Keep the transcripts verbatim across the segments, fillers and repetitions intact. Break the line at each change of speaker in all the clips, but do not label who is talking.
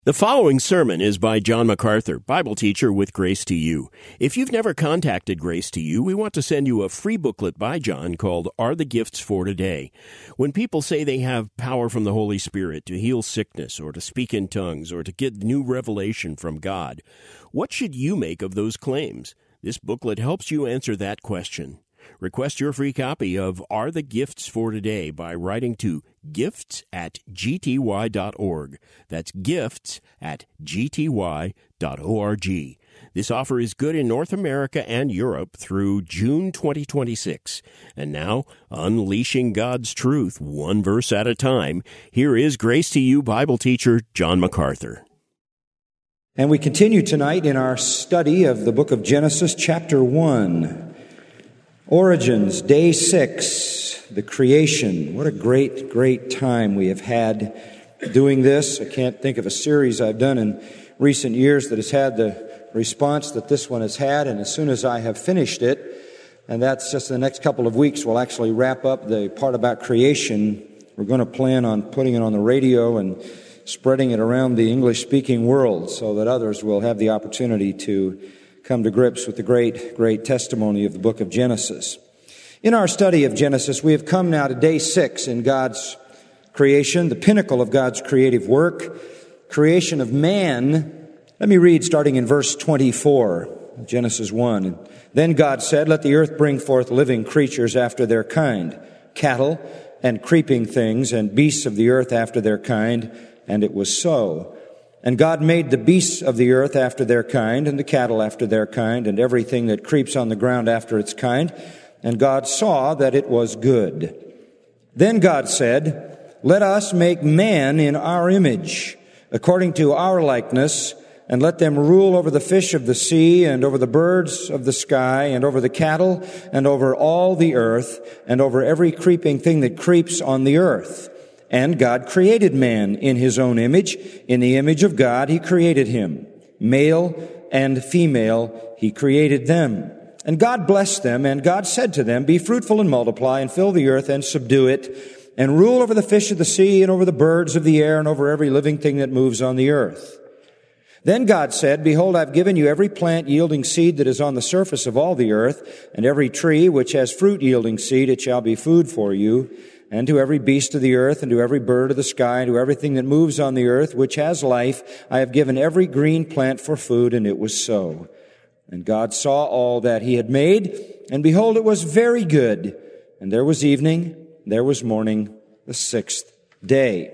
The following sermon is by John MacArthur, Bible teacher with Grace to You. If you've never contacted Grace to You, we want to send you a free booklet by John called Are the Gifts for Today? When people say they have power from the Holy Spirit to heal sickness or to speak in tongues or to get new revelation from God, what should you make of those claims? This booklet helps you answer that question. Request your free copy of Are the Gifts for Today by writing to gifts at g t y dot org. That's gifts at g t y dot org. This offer is good in North America and Europe through June twenty twenty-six. And now, unleashing God's truth one verse at a time, here is Grace to You Bible teacher John MacArthur.
And we continue tonight in our study of the book of Genesis, chapter one. Origins, day six, the creation. What a great, great time we have had doing this. I can't think of a series I've done in recent years that has had the response that this one has had. And as soon as I have finished it, and that's just the next couple of weeks, we'll actually wrap up the part about creation. We're going to plan on putting it on the radio and spreading it around the English-speaking world so that others will have the opportunity to come to grips with the great, great testimony of the book of Genesis. In our study of Genesis, we have come now to day six in God's creation, the pinnacle of God's creative work, creation of man. Let me read starting in verse twenty-four, Genesis one. Then God said, "Let the earth bring forth living creatures after their kind, cattle and creeping things and beasts of the earth after their kind." And it was so. And God made the beasts of the earth after their kind, and the cattle after their kind, and everything that creeps on the ground after its kind. And God saw that it was good. Then God said, "Let us make man in our image, according to our likeness, and let them rule over the fish of the sea, and over the birds of the sky, and over the cattle, and over all the earth, and over every creeping thing that creeps on the earth." And God created man in his own image. In the image of God, he created him. Male and female, he created them. And God blessed them, and God said to them, "Be fruitful and multiply, and fill the earth and subdue it, and rule over the fish of the sea, and over the birds of the air, and over every living thing that moves on the earth." Then God said, "Behold, I've given you every plant yielding seed that is on the surface of all the earth, and every tree which has fruit yielding seed, it shall be food for you. And to every beast of the earth, and to every bird of the sky, and to everything that moves on the earth, which has life, I have given every green plant for food," and it was so. And God saw all that he had made, and behold, it was very good. And there was evening, there was morning, the sixth day.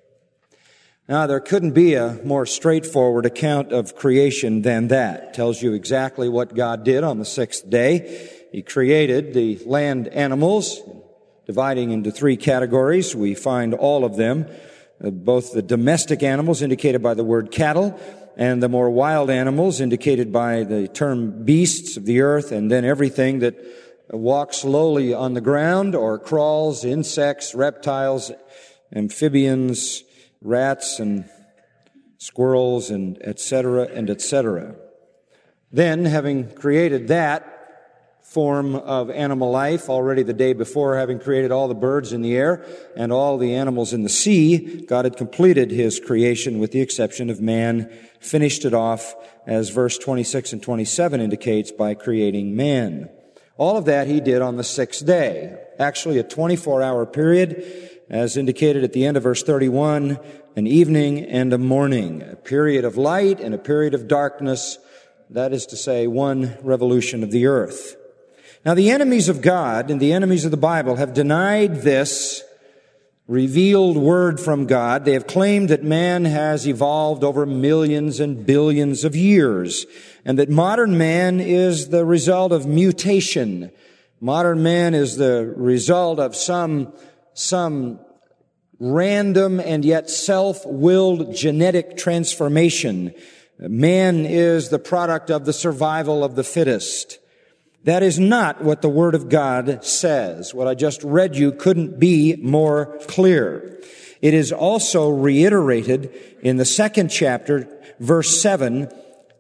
Now, there couldn't be a more straightforward account of creation than that. It tells you exactly what God did on the sixth day. He created the land animals. Dividing into three categories, we find all of them, uh, both the domestic animals indicated by the word cattle, and the more wild animals indicated by the term beasts of the earth, and then everything that walks slowly on the ground or crawls, insects, reptiles, amphibians, rats, and squirrels, and et cetera, and et cetera. Then, having created that form of animal life already the day before, having created all the birds in the air and all the animals in the sea, God had completed his creation with the exception of man, finished it off, as verse twenty-six and twenty-seven indicates, by creating man. All of that he did on the sixth day. Actually a twenty-four hour period, as indicated at the end of verse thirty-one, an evening and a morning, a period of light and a period of darkness, that is to say, one revolution of the earth. Now, the enemies of God and the enemies of the Bible have denied this revealed word from God. They have claimed that man has evolved over millions and billions of years, and that modern man is the result of mutation. Modern man is the result of some, some random and yet self-willed genetic transformation. Man is the product of the survival of the fittest. That is not what the Word of God says. What I just read you couldn't be more clear. It is also reiterated in the second chapter, verse seven,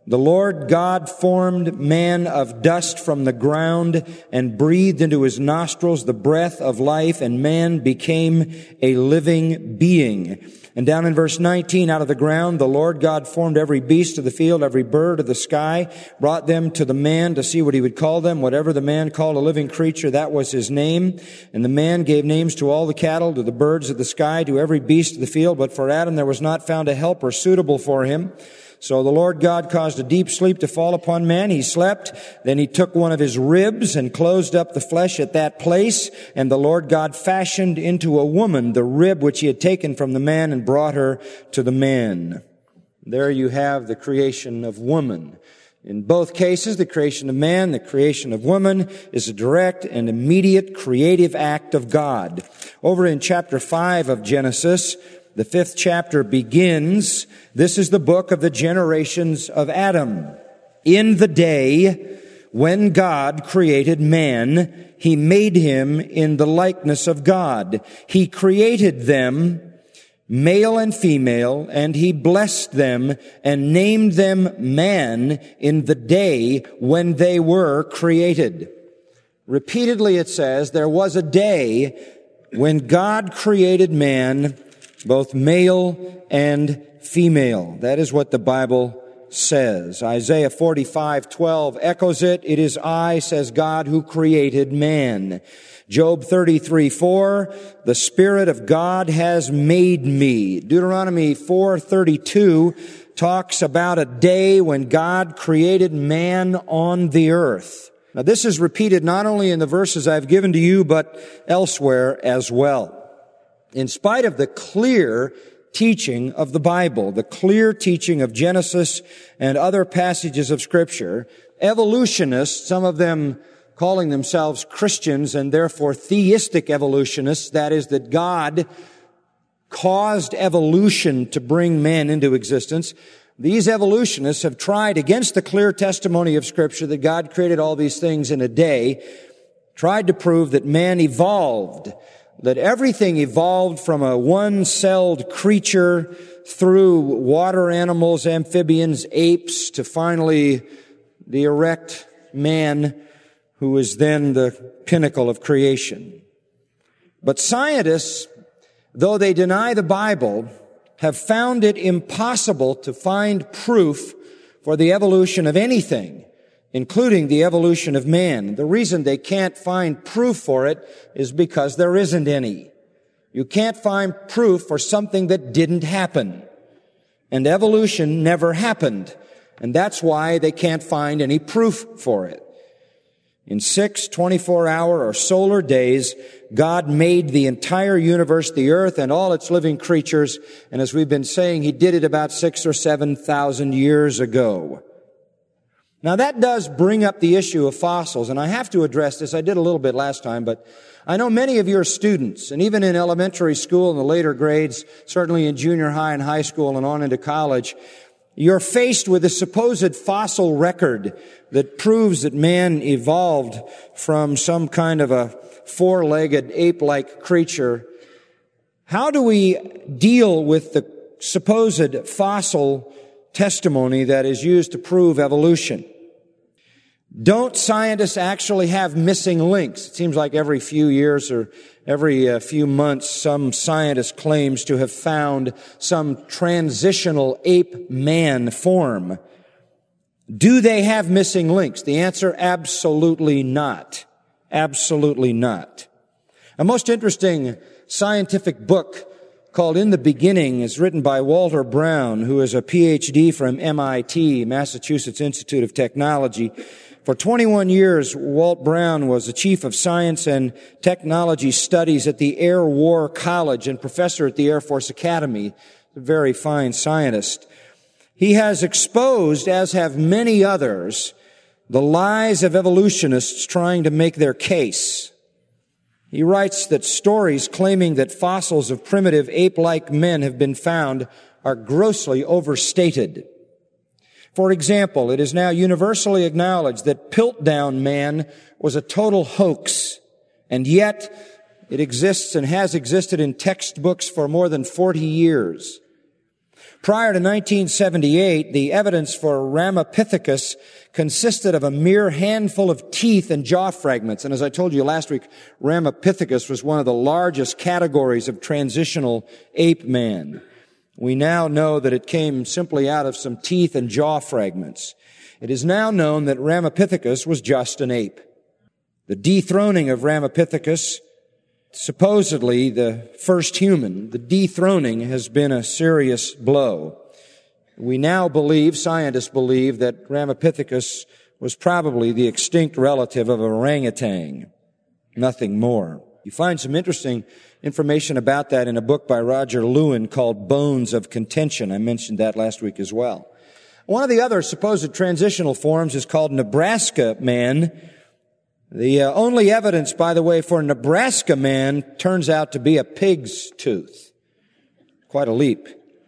The Lord God formed man of dust from the ground and breathed into his nostrils the breath of life, and man became a living being. And down in verse nineteen, out of the ground, the Lord God formed every beast of the field, every bird of the sky, brought them to the man to see what he would call them. Whatever the man called a living creature, that was his name. And the man gave names to all the cattle, to the birds of the sky, to every beast of the field. But for Adam there was not found a helper suitable for him. So the Lord God caused a deep sleep to fall upon man. He slept. Then he took one of his ribs and closed up the flesh at that place. And the Lord God fashioned into a woman the rib which he had taken from the man and brought her to the man. There you have the creation of woman. In both cases, the creation of man, the creation of woman, is a direct and immediate creative act of God. Over in chapter five of Genesis, the fifth chapter begins, this is the book of the generations of Adam. In the day when God created man, he made him in the likeness of God. He created them, male and female, and he blessed them and named them man in the day when they were created. Repeatedly it says, there was a day when God created man, both male and female. That is what the Bible says. Isaiah forty-five twelve echoes it. It is I, says God, who created man. Job thirty-three four, the Spirit of God has made me. Deuteronomy four thirty-two talks about a day when God created man on the earth. Now this is repeated not only in the verses I've given to you, but elsewhere as well. In spite of the clear teaching of the Bible, the clear teaching of Genesis and other passages of Scripture, evolutionists, some of them calling themselves Christians and therefore theistic evolutionists, that is, that God caused evolution to bring man into existence, these evolutionists have tried, against the clear testimony of Scripture that God created all these things in a day, tried to prove that man evolved, that everything evolved from a one-celled creature through water animals, amphibians, apes, to finally the erect man who is then the pinnacle of creation. But scientists, though they deny the Bible, have found it impossible to find proof for the evolution of anything, including the evolution of man. The reason they can't find proof for it is because there isn't any. You can't find proof for something that didn't happen. And evolution never happened. And that's why they can't find any proof for it. In six twenty-four hour or solar days, God made the entire universe, the earth, and all its living creatures. And as we've been saying, He did it about six or seven thousand years ago. Now that does bring up the issue of fossils, and I have to address this. I did a little bit last time, but I know many of your students, and even in elementary school and the later grades, certainly in junior high and high school and on into college, you're faced with a supposed fossil record that proves that man evolved from some kind of a four-legged ape-like creature. How do we deal with the supposed fossil testimony that is used to prove evolution? Don't scientists actually have missing links? It seems like every few years or every uh, few months some scientist claims to have found some transitional ape-man form. Do they have missing links? The answer, absolutely not. Absolutely not. A most interesting scientific book called In the Beginning is written by Walter Brown, who is a P H D from M I T, Massachusetts Institute of Technology. For twenty-one years, Walt Brown was the chief of science and technology studies at the Air War College and professor at the Air Force Academy. A very fine scientist. He has exposed, as have many others, the lies of evolutionists trying to make their case. He writes that stories claiming that fossils of primitive ape-like men have been found are grossly overstated. For example, it is now universally acknowledged that Piltdown Man was a total hoax, and yet it exists and has existed in textbooks for more than forty years. Prior to nineteen seventy-eight, the evidence for Ramapithecus consisted of a mere handful of teeth and jaw fragments. And as I told you last week, Ramapithecus was one of the largest categories of transitional ape man. We now know that it came simply out of some teeth and jaw fragments. It is now known that Ramapithecus was just an ape. The dethroning of Ramapithecus, supposedly the first human, the dethroning has been a serious blow. We now believe, scientists believe, that Ramapithecus was probably the extinct relative of orangutan. Nothing more. You find some interesting information about that in a book by Roger Lewin called Bones of Contention. I mentioned that last week as well. One of the other supposed transitional forms is called Nebraska man. The uh, only evidence, by the way, for Nebraska man turns out to be a pig's tooth. Quite a leap.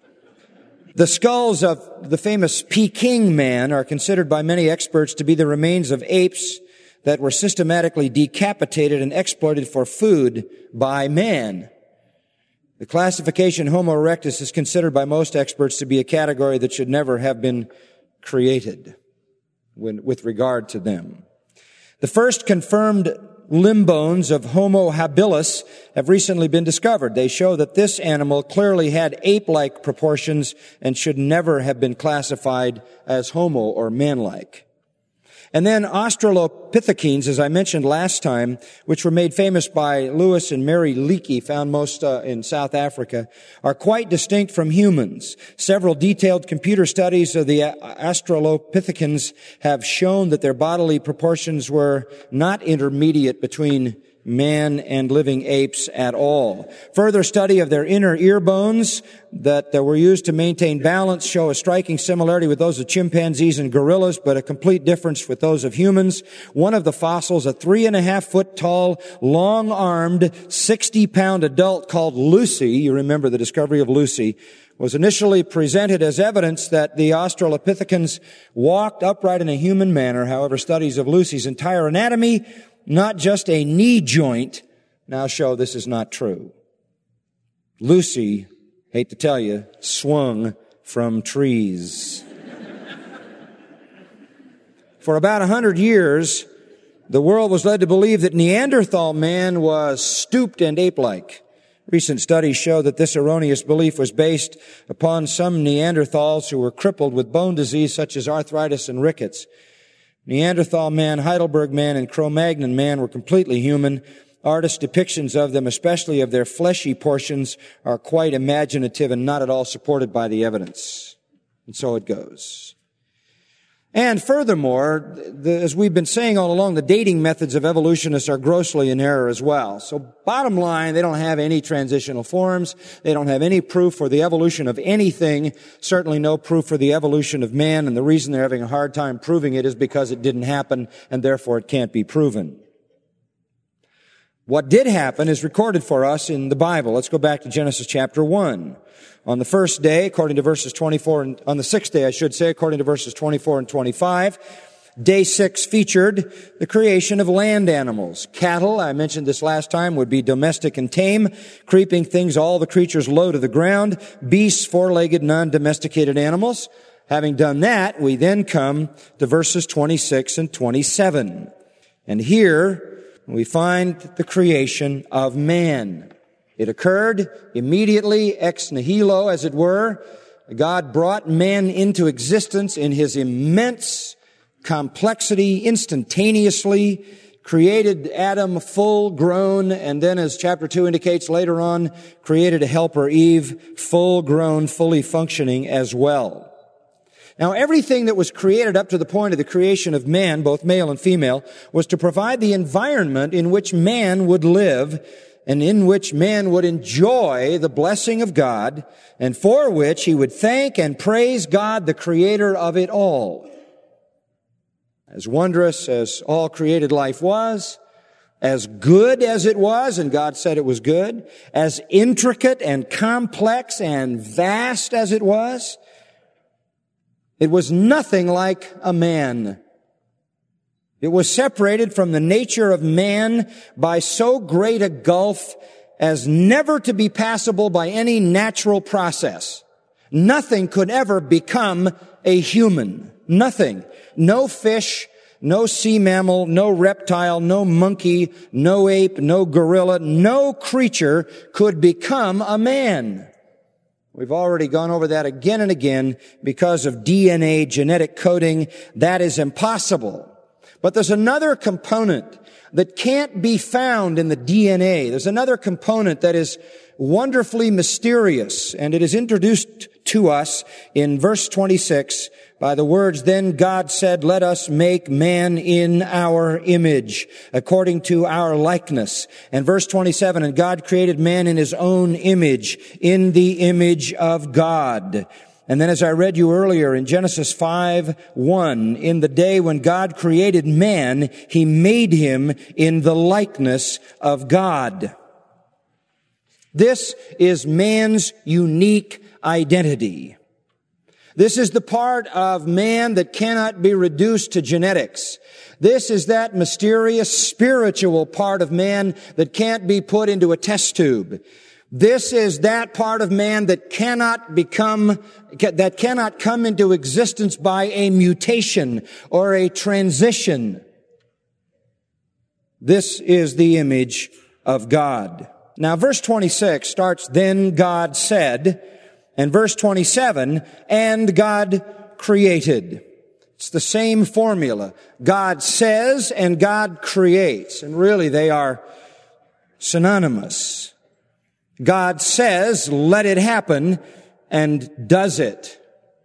The skulls of the famous Peking man are considered by many experts to be the remains of apes that were systematically decapitated and exploited for food by man. The classification Homo erectus is considered by most experts to be a category that should never have been created when, with regard to them. The first confirmed limb bones of Homo habilis have recently been discovered. They show that this animal clearly had ape-like proportions and should never have been classified as homo or man-like. And then Australopithecines, as I mentioned last time, which were made famous by Lewis and Mary Leakey, found most uh, in South Africa, are quite distinct from humans. Several detailed computer studies of the Australopithecines have shown that their bodily proportions were not intermediate between man and living apes at all. Further study of their inner ear bones that were used to maintain balance show a striking similarity with those of chimpanzees and gorillas, but a complete difference with those of humans. One of the fossils, a three and a half foot tall, long-armed, sixty pound adult called Lucy, you remember the discovery of Lucy, was initially presented as evidence that the Australopithecines walked upright in a human manner. However, studies of Lucy's entire anatomy, not just a knee joint, now show this is not true. Lucy, hate to tell you, swung from trees. For about a hundred years, the world was led to believe that Neanderthal man was stooped and ape-like. Recent studies show that this erroneous belief was based upon some Neanderthals who were crippled with bone disease such as arthritis and rickets. Neanderthal man, Heidelberg man, and Cro-Magnon man were completely human. Artist depictions of them, especially of their fleshy portions, are quite imaginative and not at all supported by the evidence. And so it goes. And furthermore, the, as we've been saying all along, the dating methods of evolutionists are grossly in error as well. So bottom line, they don't have any transitional forms. They don't have any proof for the evolution of anything, certainly no proof for the evolution of man. And the reason they're having a hard time proving it is because it didn't happen, and therefore it can't be proven. What did happen is recorded for us in the Bible. Let's go back to Genesis chapter one. On the first day, according to verses twenty-four, and on the sixth day, I should say, according to verses twenty-four and twenty-five, day six featured the creation of land animals. Cattle, I mentioned this last time, would be domestic and tame, creeping things, all the creatures low to the ground, beasts, four-legged, non-domesticated animals. Having done that, we then come to verses twenty-six and twenty-seven. And here we find the creation of man. It occurred immediately, ex nihilo, as it were. God brought man into existence in his immense complexity instantaneously, created Adam full grown, and then, as chapter two indicates later on, created a helper, Eve, full grown, fully functioning as well. Now, everything that was created up to the point of the creation of man, both male and female, was to provide the environment in which man would live and in which man would enjoy the blessing of God, and for which he would thank and praise God, the creator of it all. As wondrous as all created life was, as good as it was, and God said it was good, as intricate and complex and vast as it was, it was nothing like a man. It was separated from the nature of man by so great a gulf as never to be passable by any natural process. Nothing could ever become a human. Nothing. No fish, no sea mammal, no reptile, no monkey, no ape, no gorilla, no creature could become a man. We've already gone over that again and again. Because of D N A, genetic coding, that is impossible. But there's another component that can't be found in the D N A. There's another component that is wonderfully mysterious, and it is introduced to us in verse twenty-six by the words, "Then God said, let us make man in our image, according to our likeness." And verse twenty-seven, "And God created man in his own image, in the image of God." And then as I read you earlier in Genesis five one, "In the day when God created man, he made him in the likeness of God." This is man's unique identity. This is the part of man that cannot be reduced to genetics. This is that mysterious spiritual part of man that can't be put into a test tube. This is that part of man that cannot become, that cannot come into existence by a mutation or a transition. This is the image of God. Now, verse twenty-six starts, "Then God said," and verse twenty-seven, "And God created." It's the same formula. God says and God creates. And really they are synonymous. God says, "Let it happen," and does it.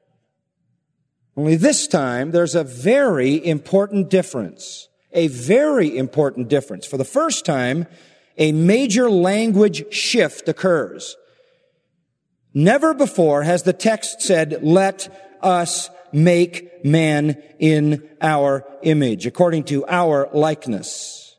Only this time there's a very important difference. A very important difference. For the first time, a major language shift occurs. Never before has the text said, "Let us make man in our image, according to our likeness."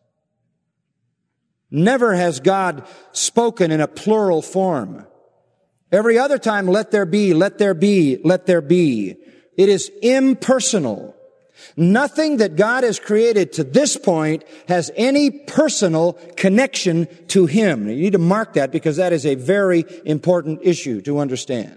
Never has God spoken in a plural form. Every other time, "Let there be, let there be, let there be." It is impersonal. Nothing that God has created to this point has any personal connection to Him. Now, you need to mark that because that is a very important issue to understand.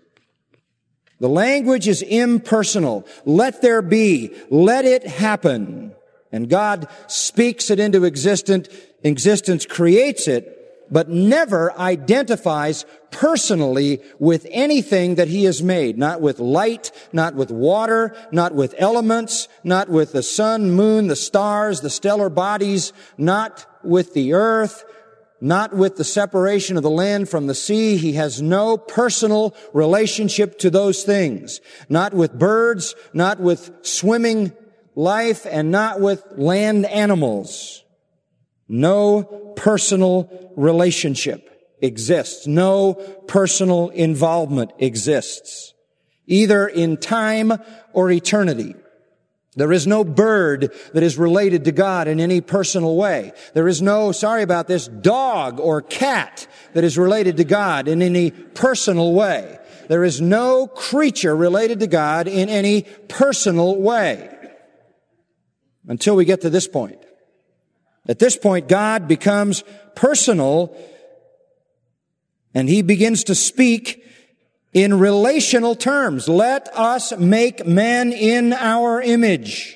The language is impersonal. Let there be. Let it happen. And God speaks it into existence, existence creates it, but never identifies personally with anything that He has made. Not with light, not with water, not with elements, not with the sun, moon, the stars, the stellar bodies, not with the earth, not with the separation of the land from the sea. He has no personal relationship to those things. Not with birds, not with swimming life, and not with land animals. No personal relationship exists. No personal involvement exists, either in time or eternity. There is no bird that is related to God in any personal way. There is no, sorry about this, dog or cat that is related to God in any personal way. There is no creature related to God in any personal way. Until we get to this point. At this point, God becomes personal, and He begins to speak in relational terms. Let us make man in our image.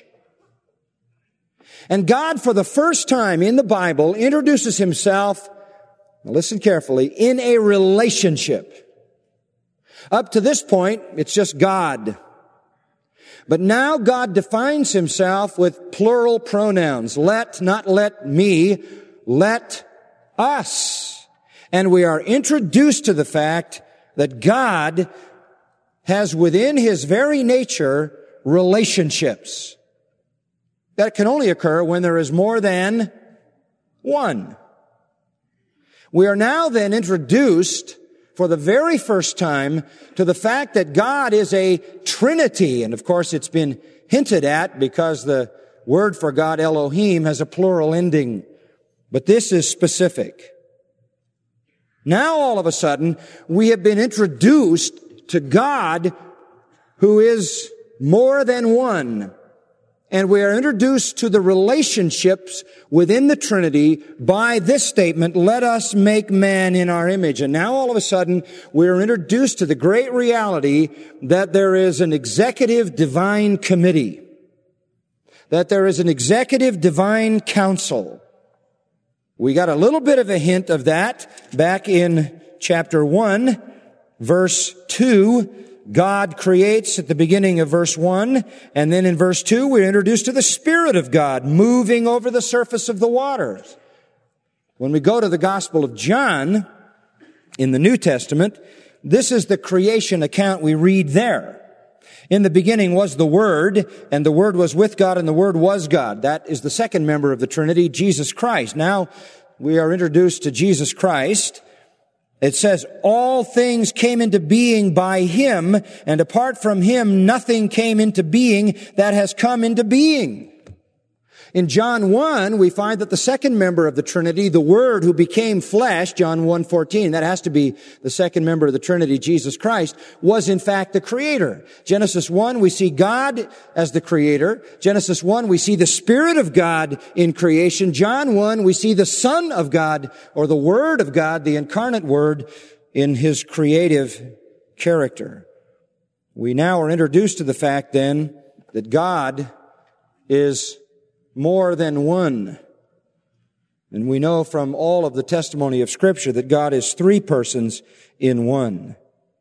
And God, for the first time in the Bible, introduces Himself, listen carefully, in a relationship. Up to this point, it's just God. But now God defines Himself with plural pronouns. Let, not let me, let us. And we are introduced to the fact that God has within His very nature relationships. That can only occur when there is more than one. We are now then introduced for the very first time to the fact that God is a Trinity. And of course it's been hinted at because the word for God, Elohim, has a plural ending. But this is specific. Now all of a sudden we have been introduced to God who is more than one. And we are introduced to the relationships within the Trinity by this statement, let us make man in our image. And now all of a sudden, we are introduced to the great reality that there is an executive divine committee, that there is an executive divine council. We got a little bit of a hint of that back in chapter one, verse two. God creates at the beginning of verse one, and then in verse two, we're introduced to the Spirit of God moving over the surface of the waters. When we go to the Gospel of John in the New Testament, this is the creation account we read there. In the beginning was the Word, and the Word was with God, and the Word was God. That is the second member of the Trinity, Jesus Christ. Now we are introduced to Jesus Christ. It says, all things came into being by Him, and apart from Him, nothing came into being that has come into being. In John one, we find that the second member of the Trinity, the Word who became flesh, John one fourteen, that has to be the second member of the Trinity, Jesus Christ, was in fact the Creator. Genesis one, we see God as the Creator. Genesis one, we see the Spirit of God in creation. John one, we see the Son of God, or the Word of God, the incarnate Word, in His creative character. We now are introduced to the fact then that God is more than one. And we know from all of the testimony of Scripture that God is three persons in one.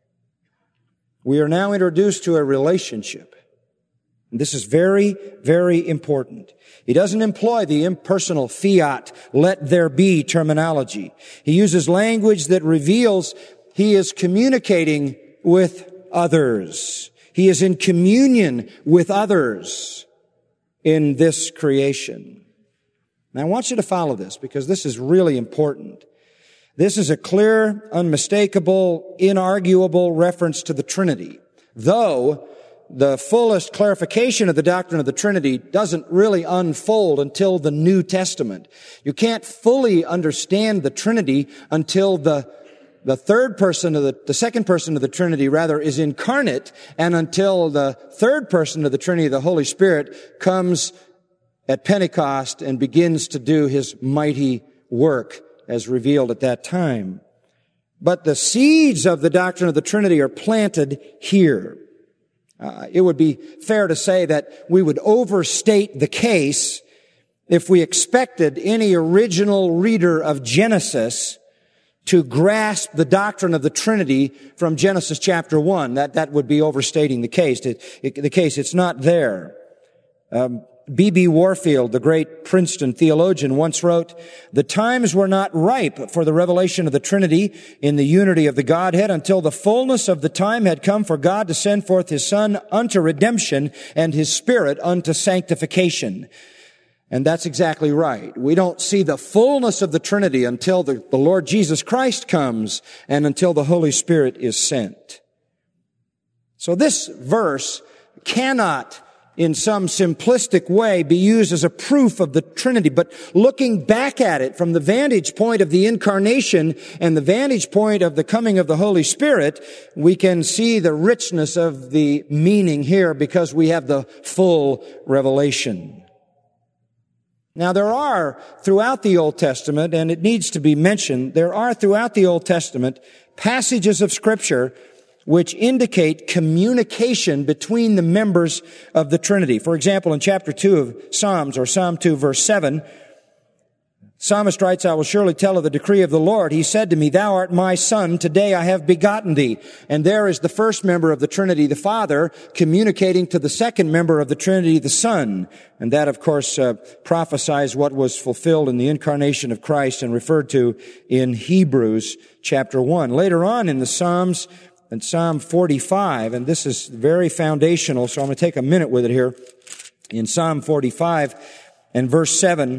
We are now introduced to a relationship. And this is very, very important. He doesn't employ the impersonal fiat, let there be terminology. He uses language that reveals he is communicating with others. He is in communion with others in this creation. Now I want you to follow this because this is really important. This is a clear, unmistakable, inarguable reference to the Trinity, though the fullest clarification of the doctrine of the Trinity doesn't really unfold until the New Testament. You can't fully understand the Trinity until the The third person of the, the second person of the Trinity, rather, is incarnate, and until the third person of the Trinity, the Holy Spirit, comes at Pentecost and begins to do His mighty work as revealed at that time. But the seeds of the doctrine of the Trinity are planted here. Uh, it would be fair to say that we would overstate the case if we expected any original reader of Genesis to grasp the doctrine of the Trinity from Genesis chapter one. That, that would be overstating the case. It, it, the case, it's not there. Um, B B Warfield, the great Princeton theologian, once wrote, the times were not ripe for the revelation of the Trinity in the unity of the Godhead until the fullness of the time had come for God to send forth His Son unto redemption and His Spirit unto sanctification. And that's exactly right. We don't see the fullness of the Trinity until the, the Lord Jesus Christ comes and until the Holy Spirit is sent. So this verse cannot, in some simplistic way, be used as a proof of the Trinity. But looking back at it from the vantage point of the incarnation and the vantage point of the coming of the Holy Spirit, we can see the richness of the meaning here because we have the full revelation. Now, there are, throughout the Old Testament, and it needs to be mentioned, there are throughout the Old Testament passages of Scripture which indicate communication between the members of the Trinity. For example, in chapter two of Psalms, or Psalm two, verse seven, Psalmist writes, I will surely tell of the decree of the Lord. He said to me, thou art my son, today I have begotten thee. And there is the first member of the Trinity, the Father, communicating to the second member of the Trinity, the Son. And that, of course, uh, prophesies what was fulfilled in the incarnation of Christ and referred to in Hebrews chapter one. Later on in the Psalms, in Psalm forty-five, and this is very foundational, so I'm going to take a minute with it here. In Psalm forty-five and verse seven,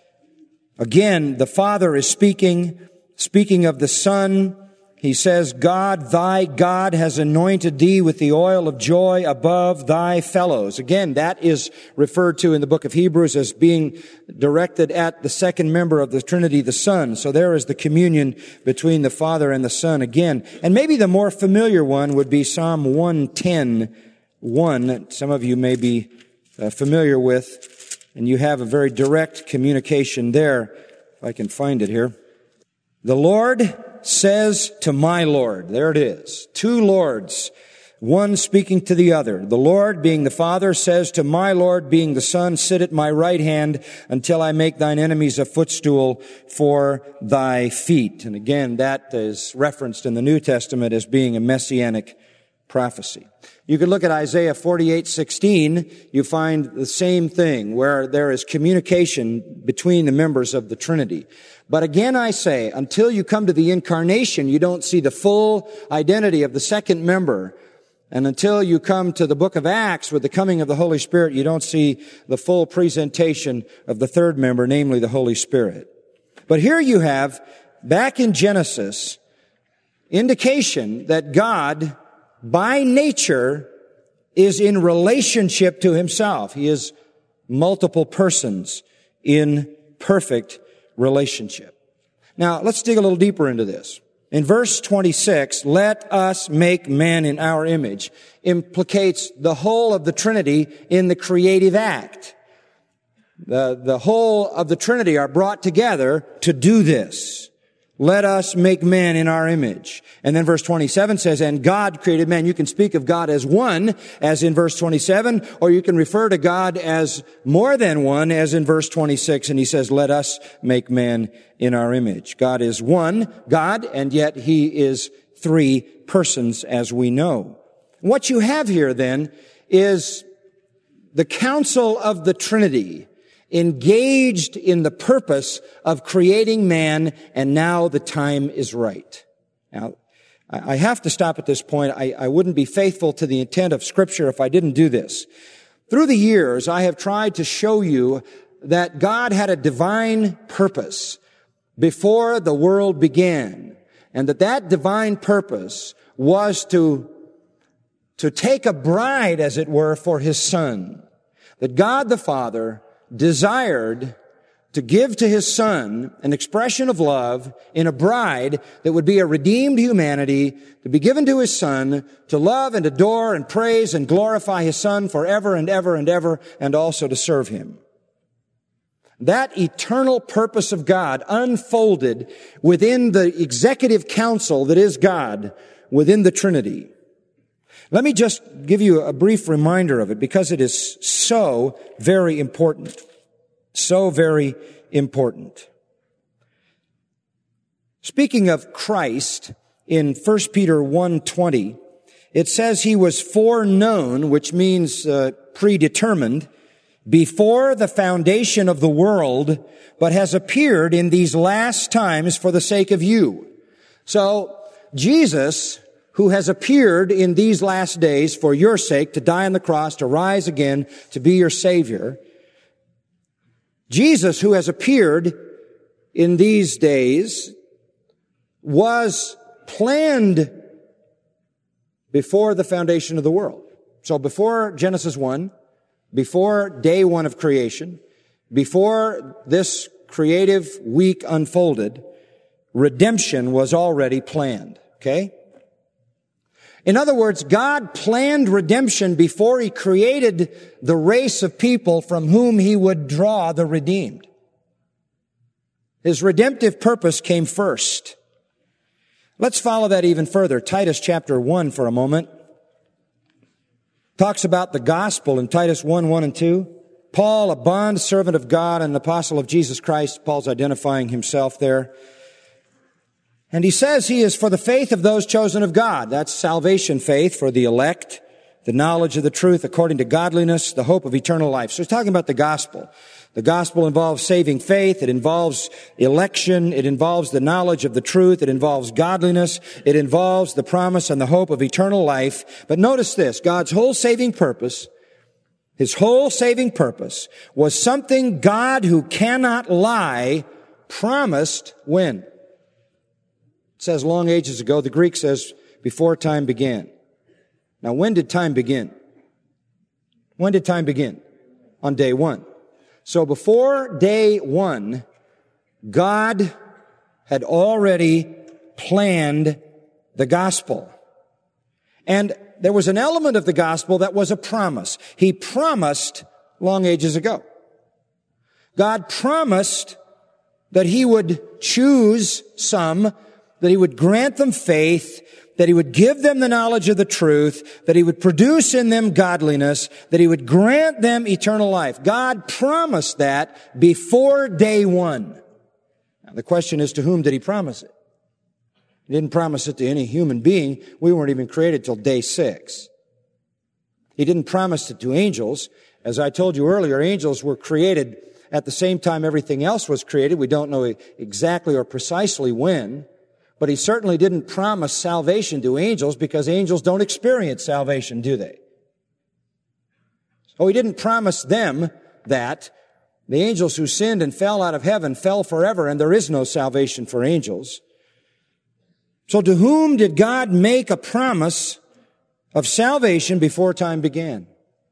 again, the Father is speaking, speaking of the Son. He says, God, thy God has anointed thee with the oil of joy above thy fellows. Again, that is referred to in the book of Hebrews as being directed at the second member of the Trinity, the Son. So there is the communion between the Father and the Son again. And maybe the more familiar one would be Psalm one ten, one. Some of you may be uh, familiar with, and you have a very direct communication there, if I can find it here. The Lord says to my Lord, there it is, two Lords, one speaking to the other. The Lord, being the Father, says to my Lord, being the Son, sit at my right hand until I make thine enemies a footstool for thy feet. And again, that is referenced in the New Testament as being a messianic prophecy. You could look at Isaiah forty-eight sixteen. You find the same thing, where there is communication between the members of the Trinity. But again, I say, until you come to the incarnation, you don't see the full identity of the second member. And until you come to the book of Acts with the coming of the Holy Spirit, you don't see the full presentation of the third member, namely the Holy Spirit. But here you have, back in Genesis, indication that God, by nature, is in relationship to himself. He is multiple persons in perfect relationship. Now, let's dig a little deeper into this. In verse twenty-six, let us make man in our image, implicates the whole of the Trinity in the creative act. The, the whole of the Trinity are brought together to do this. Let us make man in our image. And then verse twenty-seven says, and God created man. You can speak of God as one, as in verse twenty-seven, or you can refer to God as more than one, as in verse twenty-six. And he says, let us make man in our image. God is one God, and yet he is three persons, as we know. What you have here, then, is the council of the Trinity engaged in the purpose of creating man, and now the time is right. Now, I have to stop at this point. I, I wouldn't be faithful to the intent of Scripture if I didn't do this. Through the years, I have tried to show you that God had a divine purpose before the world began, and that that divine purpose was to, to take a bride, as it were, for his Son. That God the Father desired to give to his Son an expression of love in a bride that would be a redeemed humanity, to be given to his Son, to love and adore and praise and glorify his Son forever and ever and ever, and also to serve him. That eternal purpose of God unfolded within the executive council that is God, within the Trinity. Let me just give you a brief reminder of it, because it is so very important. So very important. Speaking of Christ, in First Peter one twenty, it says he was foreknown, which means uh, predetermined, before the foundation of the world, but has appeared in these last times for the sake of you. So, Jesus, who has appeared in these last days for your sake, to die on the cross, to rise again, to be your Savior. Jesus, who has appeared in these days, was planned before the foundation of the world. So before Genesis one, before day one of creation, before this creative week unfolded, redemption was already planned. Okay? In other words, God planned redemption before he created the race of people from whom he would draw the redeemed. His redemptive purpose came first. Let's follow that even further. Titus chapter one for a moment. Talks about the gospel in Titus one, one and two. Paul, a bond servant of God and an apostle of Jesus Christ. Paul's identifying himself there. And he says he is for the faith of those chosen of God. That's salvation faith for the elect, the knowledge of the truth according to godliness, the hope of eternal life. So he's talking about the gospel. The gospel involves saving faith. It involves election. It involves the knowledge of the truth. It involves godliness. It involves the promise and the hope of eternal life. But notice this, God's whole saving purpose, his whole saving purpose was something God, who cannot lie, promised when? It says long ages ago. The Greek says before time began. Now, when did time begin? When did time begin? On day one. So before day one, God had already planned the gospel. And there was an element of the gospel that was a promise. He promised long ages ago. God promised that He would choose some, that He would grant them faith, that He would give them the knowledge of the truth, that He would produce in them godliness, that He would grant them eternal life. God promised that before day one. Now, the question is, to whom did He promise it? He didn't promise it to any human being. We weren't even created till day six. He didn't promise it to angels. As I told you earlier, angels were created at the same time everything else was created. We don't know exactly or precisely when. But He certainly didn't promise salvation to angels, because angels don't experience salvation, do they? So He didn't promise them that. The angels who sinned and fell out of heaven fell forever, and there is no salvation for angels. So to whom did God make a promise of salvation before time began?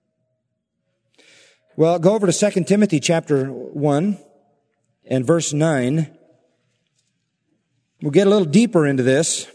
Well, go over to Second Timothy chapter one and verse nine. We'll get a little deeper into this.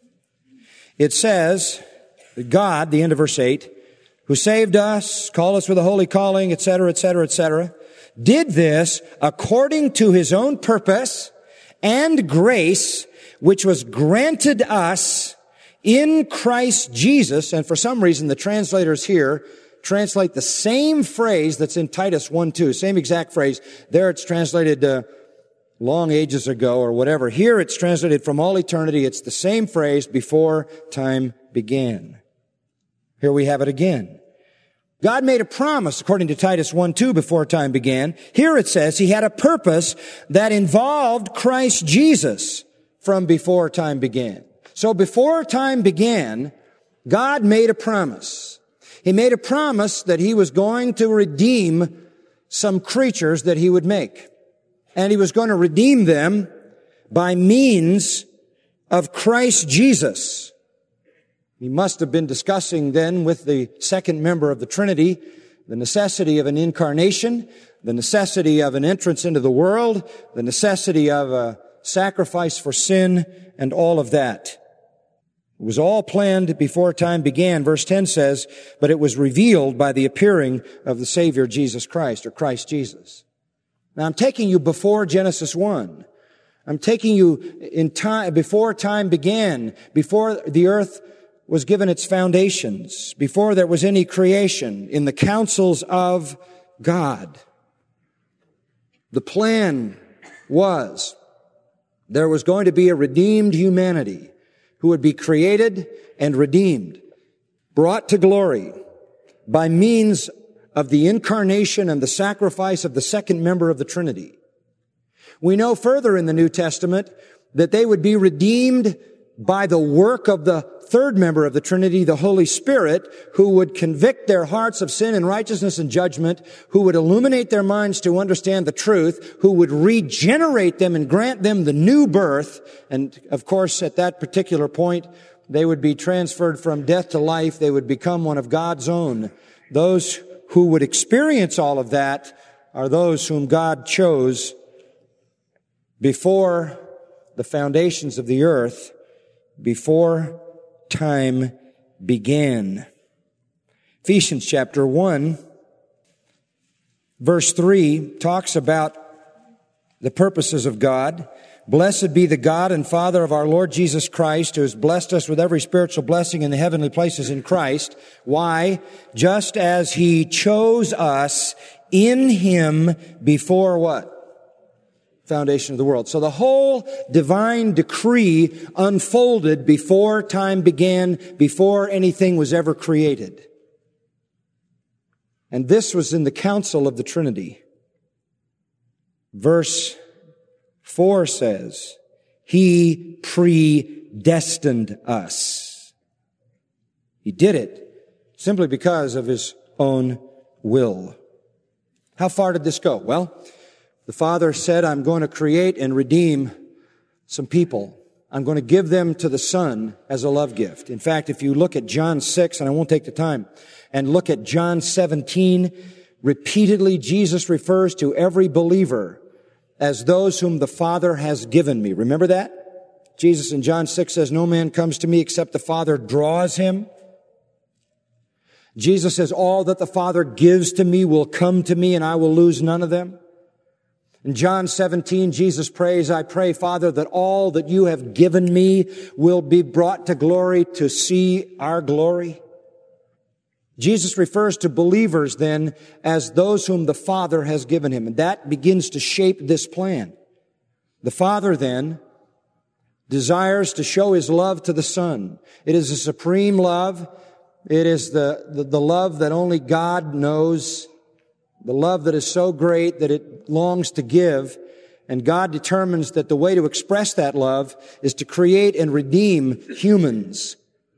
It says that God, the end of verse eight, who saved us, called us with a holy calling, et cetera, et cetera, et cetera, did this according to His own purpose and grace, which was granted us in Christ Jesus. And for some reason, the translators here translate the same phrase that's in Titus one two, same exact phrase. There it's translated uh, long ages ago or whatever. Here it's translated from all eternity. It's the same phrase, before time began. Here we have it again. God made a promise, according to Titus one two, before time began. Here it says He had a purpose that involved Christ Jesus from before time began. So before time began, God made a promise. He made a promise that He was going to redeem some creatures that He would make. And He was going to redeem them by means of Christ Jesus. He must have been discussing then with the second member of the Trinity the necessity of an incarnation, the necessity of an entrance into the world, the necessity of a sacrifice for sin, and all of that. It was all planned before time began. Verse ten says, but it was revealed by the appearing of the Savior Jesus Christ, or Christ Jesus. Now I'm taking you before Genesis one. I'm taking you in time, before time began, before the earth was given its foundations, before there was any creation, in the counsels of God. The plan was there was going to be a redeemed humanity who would be created and redeemed, brought to glory by means of the incarnation and the sacrifice of the second member of the Trinity. We know further in the New Testament that they would be redeemed by the work of the third member of the Trinity, the Holy Spirit, who would convict their hearts of sin and righteousness and judgment, who would illuminate their minds to understand the truth, who would regenerate them and grant them the new birth. And of course, at that particular point, they would be transferred from death to life. They would become one of God's own. Those who would experience all of that are those whom God chose before the foundations of the earth, before time began. Ephesians chapter one, verse three talks about the purposes of God. Blessed be the God and Father of our Lord Jesus Christ, who has blessed us with every spiritual blessing in the heavenly places in Christ. Why? Just as He chose us in Him before what? Foundation of the world. So the whole divine decree unfolded before time began, before anything was ever created. And this was in the counsel of the Trinity. Verse four says, He predestined us. He did it simply because of His own will. How far did this go? Well, the Father said, I'm going to create and redeem some people. I'm going to give them to the Son as a love gift. In fact, if you look at John six, and I won't take the time, and look at John seventeen, repeatedly Jesus refers to every believer as those whom the Father has given me. Remember that? Jesus in John six says, no man comes to me except the Father draws him. Jesus says, all that the Father gives to me will come to me, and I will lose none of them. In John seventeen, Jesus prays, I pray, Father, that all that you have given me will be brought to glory to see our glory. Jesus refers to believers then as those whom the Father has given him, and that begins to shape this plan. The Father then desires to show his love to the Son. It is a supreme love. It is the, the, the love that only God knows, the love that is so great that it longs to give. And God determines that the way to express that love is to create and redeem humans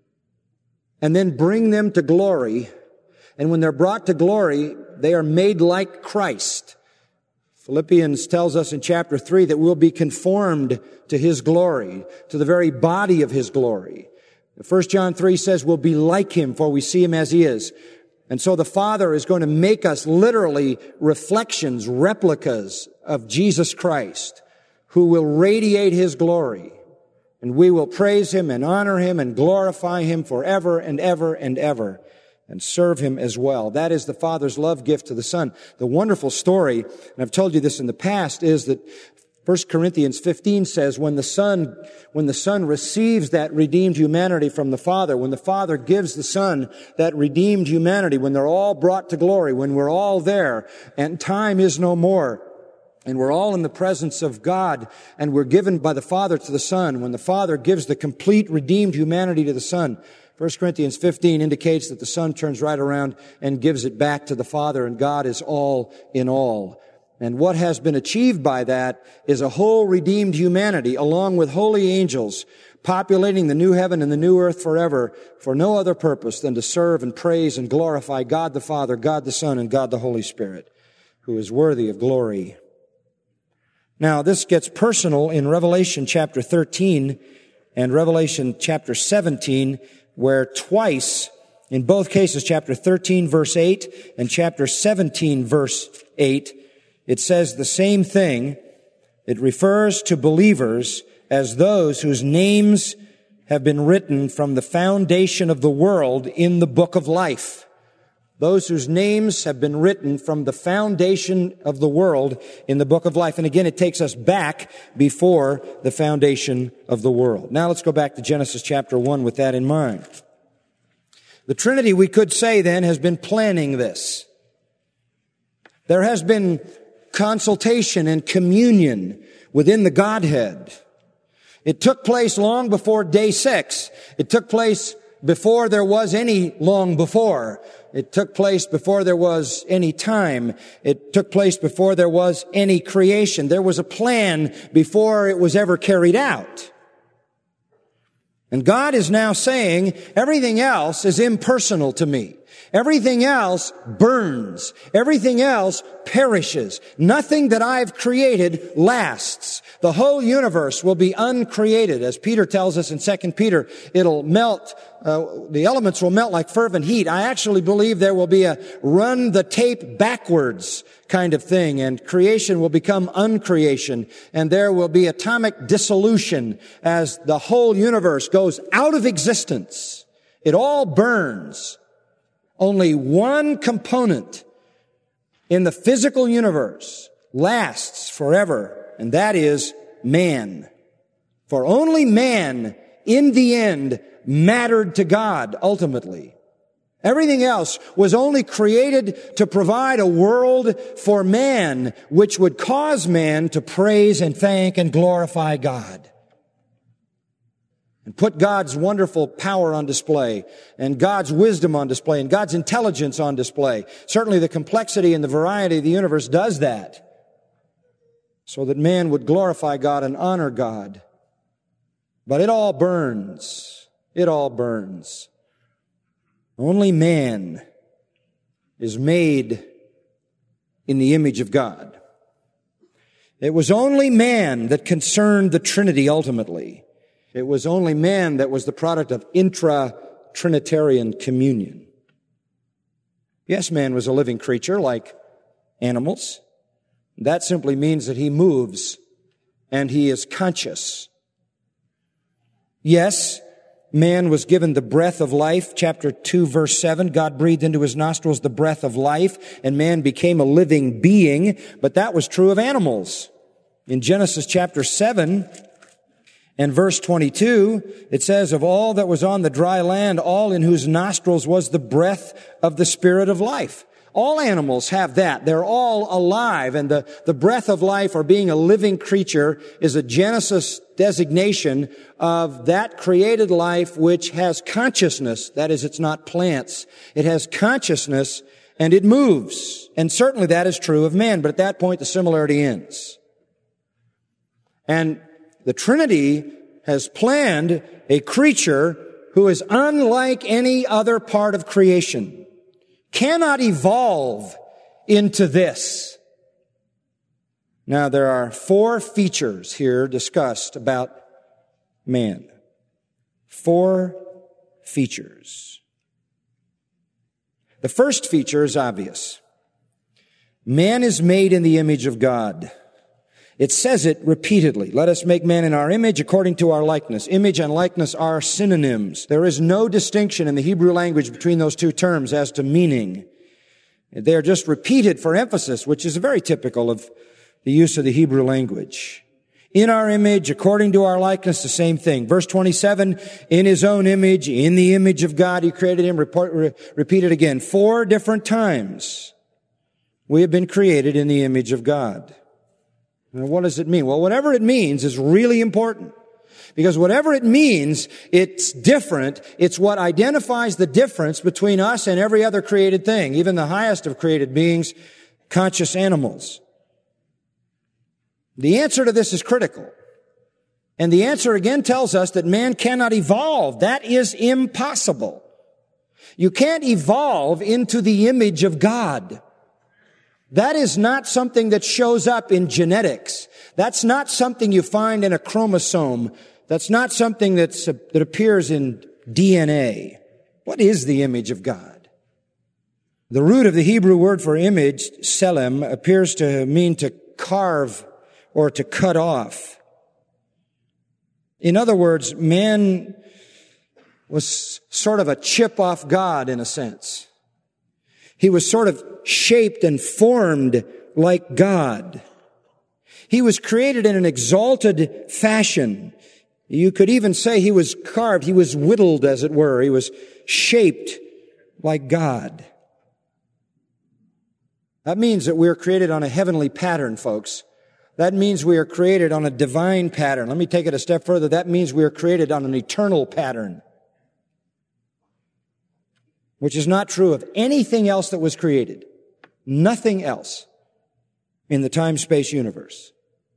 and then bring them to glory. And when they're brought to glory, they are made like Christ. Philippians tells us in chapter three that we'll be conformed to his glory, to the very body of his glory. First John three says we'll be like him, for we see him as he is. And so the Father is going to make us literally reflections, replicas of Jesus Christ, who will radiate his glory. And we will praise him and honor him and glorify him forever and ever and ever, and serve him as well. That is the Father's love gift to the Son. The wonderful story, and I've told you this in the past, is that First Corinthians fifteen says when the Son, when the Son receives that redeemed humanity from the Father, when the Father gives the Son that redeemed humanity, when they're all brought to glory, when we're all there, and time is no more, and we're all in the presence of God, and we're given by the Father to the Son, when the Father gives the complete redeemed humanity to the Son, First Corinthians fifteen indicates that the Son turns right around and gives it back to the Father, and God is all in all. And what has been achieved by that is a whole redeemed humanity, along with holy angels, populating the new heaven and the new earth forever, for no other purpose than to serve and praise and glorify God the Father, God the Son, and God the Holy Spirit, who is worthy of glory. Now, this gets personal in Revelation chapter thirteen and Revelation chapter seventeen, where twice, in both cases, chapter thirteen, verse eight, and chapter seventeen, verse eight, it says the same thing. It refers to believers as those whose names have been written from the foundation of the world in the book of life. Those whose names have been written from the foundation of the world in the book of life. And again, it takes us back before the foundation of the world. Now let's go back to Genesis chapter one with that in mind. The Trinity, we could say then, has been planning this. There has been consultation and communion within the Godhead. It took place long before day six. It took place before there was any long before. It took place before there was any time. It took place before there was any creation. There was a plan before it was ever carried out. And God is now saying, everything else is impersonal to me. Everything else burns. Everything else perishes. Nothing that I've created lasts. The whole universe will be uncreated. As Peter tells us in Second Peter, it'll melt, uh, the elements will melt like fervent heat. I actually believe there will be a run the tape backwards kind of thing, and creation will become uncreation, and there will be atomic dissolution as the whole universe goes out of existence. It all burns. Only one component in the physical universe lasts forever, and that is man. For only man, in the end, mattered to God ultimately. Everything else was only created to provide a world for man, which would cause man to praise and thank and glorify God. And put God's wonderful power on display, and God's wisdom on display, and God's intelligence on display. Certainly the complexity and the variety of the universe does that, so that man would glorify God and honor God. But it all burns. It all burns. Only man is made in the image of God. It was only man that concerned the Trinity ultimately. It was only man that was the product of intra-Trinitarian communion. Yes, man was a living creature like animals. That simply means that he moves and he is conscious. Yes, man was given the breath of life. Chapter two, verse seven, God breathed into his nostrils the breath of life, and man became a living being. But that was true of animals. In Genesis chapter seven and verse twenty-two, it says, of all that was on the dry land, all in whose nostrils was the breath of the Spirit of life. All animals have that. They're all alive, and the, the breath of life, or being a living creature, is a Genesis designation of that created life which has consciousness. That is, it's not plants. It has consciousness, and it moves. And certainly that is true of man, but at that point the similarity ends. And the Trinity has planned a creature who is unlike any other part of creation. Cannot evolve into this. Now, there are four features here discussed about man. Four features. The first feature is obvious. Man is made in the image of God. It says it repeatedly. Let us make man in our image according to our likeness. Image and likeness are synonyms. There is no distinction in the Hebrew language between those two terms as to meaning. They are just repeated for emphasis, which is very typical of the use of the Hebrew language. In our image, according to our likeness, the same thing. Verse twenty-seven, in his own image, in the image of God, he created him. Report, re, repeat it again. Four different times we have been created in the image of God. Now, what does it mean? Well, whatever it means is really important. Because whatever it means, it's different. It's what identifies the difference between us and every other created thing, even the highest of created beings, conscious animals. The answer to this is critical. And the answer again tells us that man cannot evolve. That is impossible. You can't evolve into the image of God. That is not something that shows up in genetics. That's not something you find in a chromosome. That's not something that's, uh, that appears in D N A. What is the image of God? The root of the Hebrew word for image, selem, appears to mean to carve or to cut off. In other words, man was sort of a chip off God in a sense. He was sort of shaped and formed like God. He was created in an exalted fashion. You could even say he was carved, he was whittled, as it were. He was shaped like God. That means that we are created on a heavenly pattern, folks. That means we are created on a divine pattern. Let me take it a step further. That means we are created on an eternal pattern, which is not true of anything else that was created. Nothing else in the time-space universe.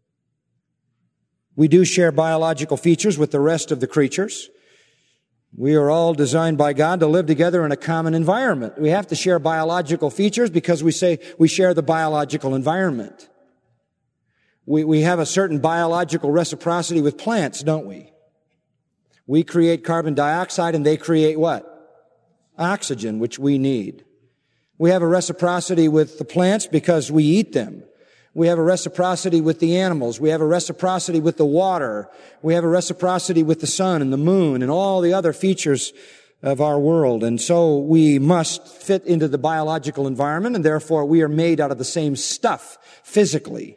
We do share biological features with the rest of the creatures. We are all designed by God to live together in a common environment. We have to share biological features because we say we share the biological environment. We, we have a certain biological reciprocity with plants, don't we? We create carbon dioxide and they create what? Oxygen, which we need. We have a reciprocity with the plants because we eat them. We have a reciprocity with the animals. We have a reciprocity with the water. We have a reciprocity with the sun and the moon and all the other features of our world. And so we must fit into the biological environment, and therefore we are made out of the same stuff physically.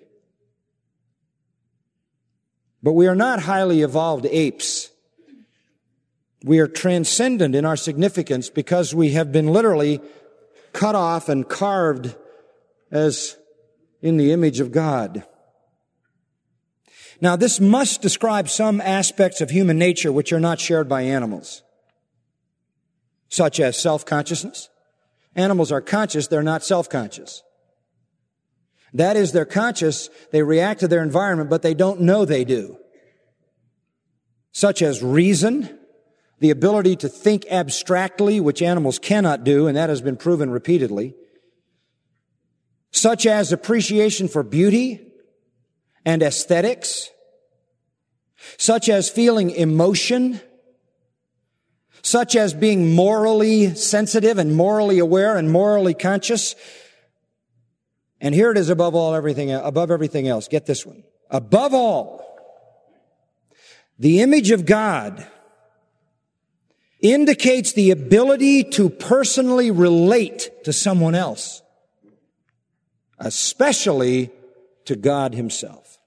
But we are not highly evolved apes. We are transcendent in our significance because we have been literally cut off and carved as in the image of God. Now, this must describe some aspects of human nature which are not shared by animals, such as self-consciousness. Animals are conscious, they're not self-conscious. That is, they're conscious, they react to their environment, but they don't know they do. Such as reason, the ability to think abstractly, which animals cannot do, and that has been proven repeatedly. Such as appreciation for beauty and aesthetics. Such as feeling emotion. Such as being morally sensitive and morally aware and morally conscious. And here it is above all everything, above everything else. Get this one. Above all, the image of God indicates the ability to personally relate to someone else, especially to God Himself.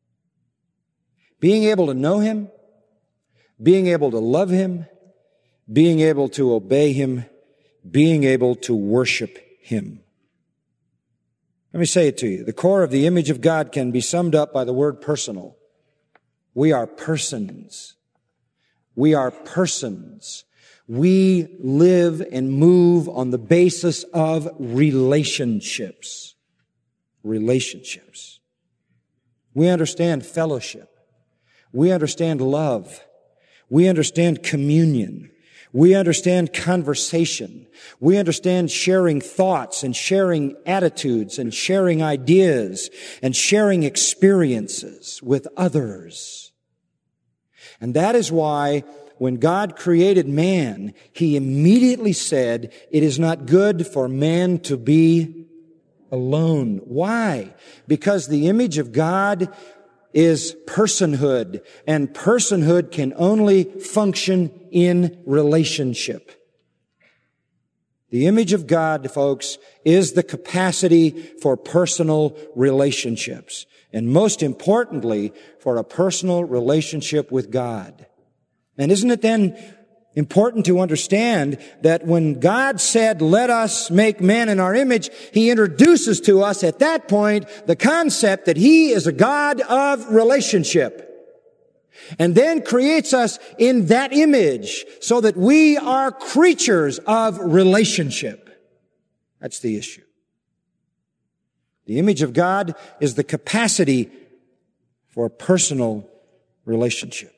Being able to know Him, being able to love Him, being able to obey Him, being able to worship Him. Let me say it to you. The core of the image of God can be summed up by the word personal. We are persons. We are persons. We live and move on the basis of relationships. Relationships. We understand fellowship. We understand love. We understand communion. We understand conversation. We understand sharing thoughts and sharing attitudes and sharing ideas and sharing experiences with others. And that is why when God created man, He immediately said, it is not good for man to be alone. Why? Because the image of God is personhood, and personhood can only function in relationship. The image of God, folks, is the capacity for personal relationships, and most importantly, for a personal relationship with God. And isn't it then important to understand that when God said, let us make man in our image, He introduces to us at that point the concept that He is a God of relationship. And then creates us in that image so that we are creatures of relationship. That's the issue. The image of God is the capacity for personal relationship.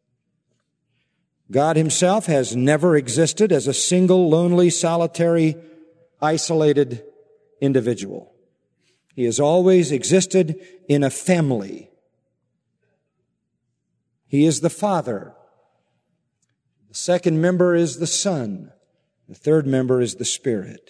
God Himself has never existed as a single, lonely, solitary, isolated individual. He has always existed in a family. He is the Father. The second member is the Son. The third member is the Spirit.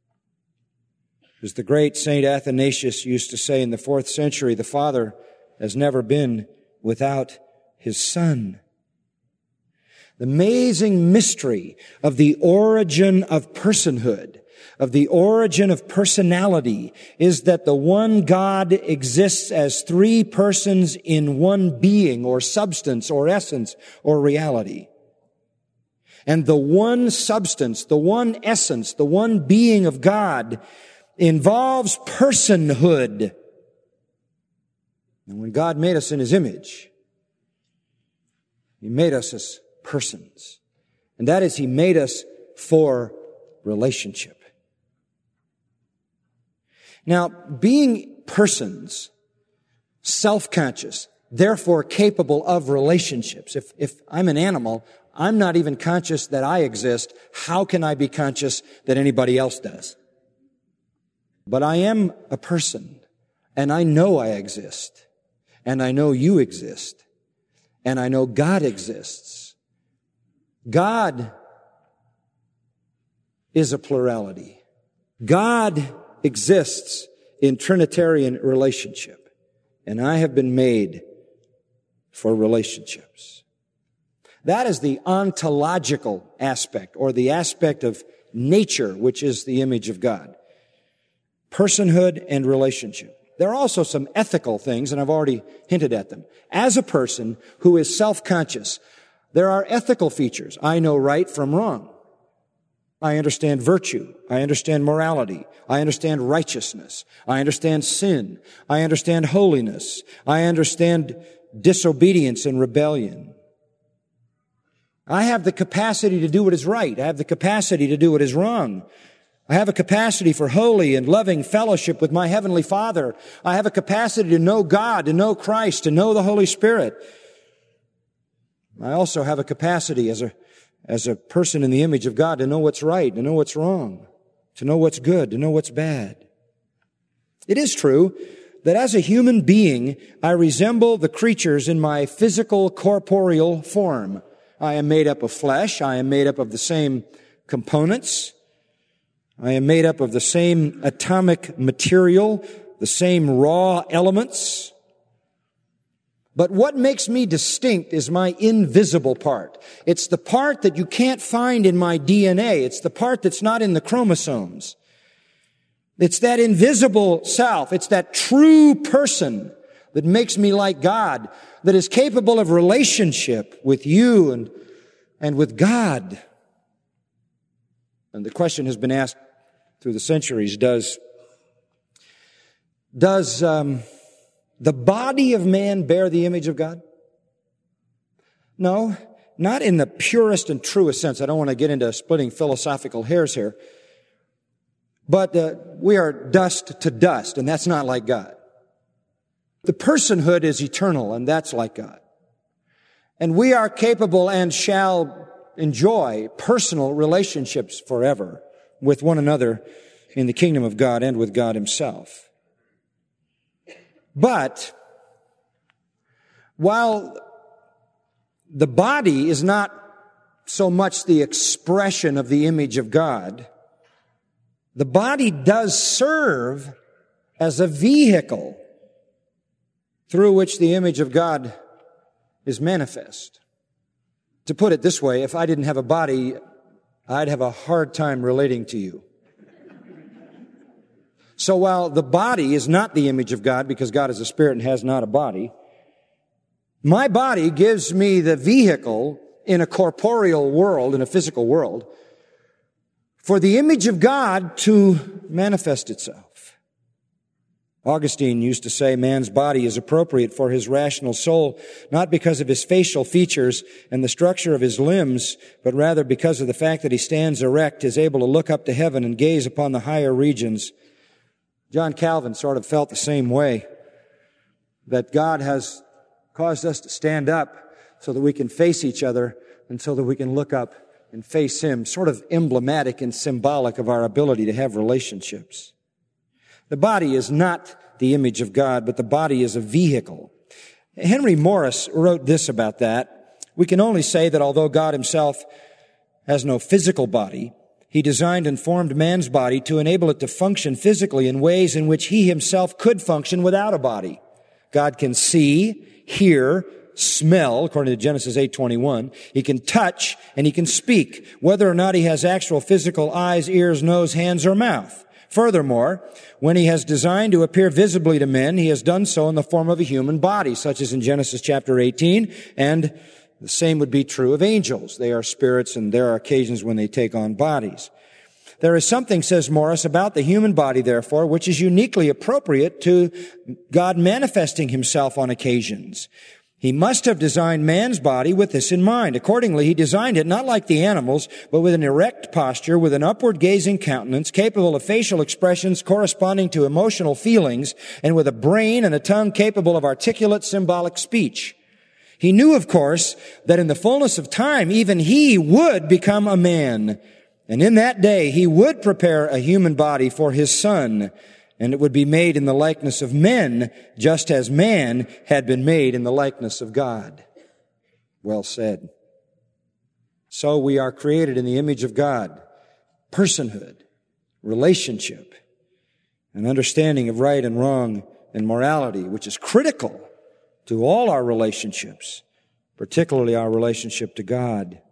As the great Saint Athanasius used to say in the fourth century, the Father has never been without His Son. The amazing mystery of the origin of personhood, of the origin of personality, is that the one God exists as three persons in one being or substance or essence or reality. And the one substance, the one essence, the one being of God involves personhood. And when God made us in His image, He made us as persons. And that is, He made us for relationship. Now, being persons, self-conscious, therefore capable of relationships. If, if I'm an animal, I'm not even conscious that I exist. How can I be conscious that anybody else does? But I am a person, and I know I exist, and I know you exist, and I know God exists. God is a plurality. God exists in Trinitarian relationship, and I have been made for relationships. That is the ontological aspect, or the aspect of nature, which is the image of God. Personhood and relationship. There are also some ethical things, and I've already hinted at them. As a person who is self-conscious, there are ethical features. I know right from wrong. I understand virtue. I understand morality. I understand righteousness. I understand sin. I understand holiness. I understand disobedience and rebellion. I have the capacity to do what is right. I have the capacity to do what is wrong. I have a capacity for holy and loving fellowship with my Heavenly Father. I have a capacity to know God, to know Christ, to know the Holy Spirit. I also have a capacity as a, as a person in the image of God to know what's right, to know what's wrong, to know what's good, to know what's bad. It is true that as a human being, I resemble the creatures in my physical, corporeal form. I am made up of flesh. I am made up of the same components. I am made up of the same atomic material, the same raw elements. But what makes me distinct is my invisible part. It's the part that you can't find in my D N A. It's the part that's not in the chromosomes. It's that invisible self. It's that true person that makes me like God, that is capable of relationship with you and, and with God. And the question has been asked through the centuries, does, does um, the body of man bear the image of God? No, not in the purest and truest sense. I don't want to get into splitting philosophical hairs here. But uh, we are dust to dust, and that's not like God. The personhood is eternal, and that's like God. And we are capable and shall enjoy personal relationships forever with one another in the kingdom of God and with God Himself. But while the body is not so much the expression of the image of God, the body does serve as a vehicle through which the image of God is manifest. To put it this way, if I didn't have a body, I'd have a hard time relating to you. So while the body is not the image of God, because God is a spirit and has not a body, my body gives me the vehicle in a corporeal world, in a physical world, for the image of God to manifest itself. Augustine used to say man's body is appropriate for his rational soul, not because of his facial features and the structure of his limbs, but rather because of the fact that he stands erect, is able to look up to heaven and gaze upon the higher regions. John Calvin sort of felt the same way, that God has caused us to stand up so that we can face each other and so that we can look up and face Him, sort of emblematic and symbolic of our ability to have relationships. The body is not the image of God, but the body is a vehicle. Henry Morris wrote this about that. We can only say that although God Himself has no physical body, He designed and formed man's body to enable it to function physically in ways in which He Himself could function without a body. God can see, hear, smell, according to Genesis eight twenty-one. He can touch and He can speak, whether or not He has actual physical eyes, ears, nose, hands, or mouth. Furthermore, when He has designed to appear visibly to men, He has done so in the form of a human body, such as in Genesis chapter eighteen, and the same would be true of angels. They are spirits, and there are occasions when they take on bodies. There is something, says Morris, about the human body, therefore, which is uniquely appropriate to God manifesting Himself on occasions. He must have designed man's body with this in mind. Accordingly, He designed it not like the animals, but with an erect posture, with an upward-gazing countenance, capable of facial expressions corresponding to emotional feelings, and with a brain and a tongue capable of articulate symbolic speech. He knew, of course, that in the fullness of time, even He would become a man. And in that day, He would prepare a human body for His Son, and it would be made in the likeness of men, just as man had been made in the likeness of God. Well said. So we are created in the image of God. Personhood, relationship, an understanding of right and wrong and morality, which is critical to all our relationships, particularly our relationship to God.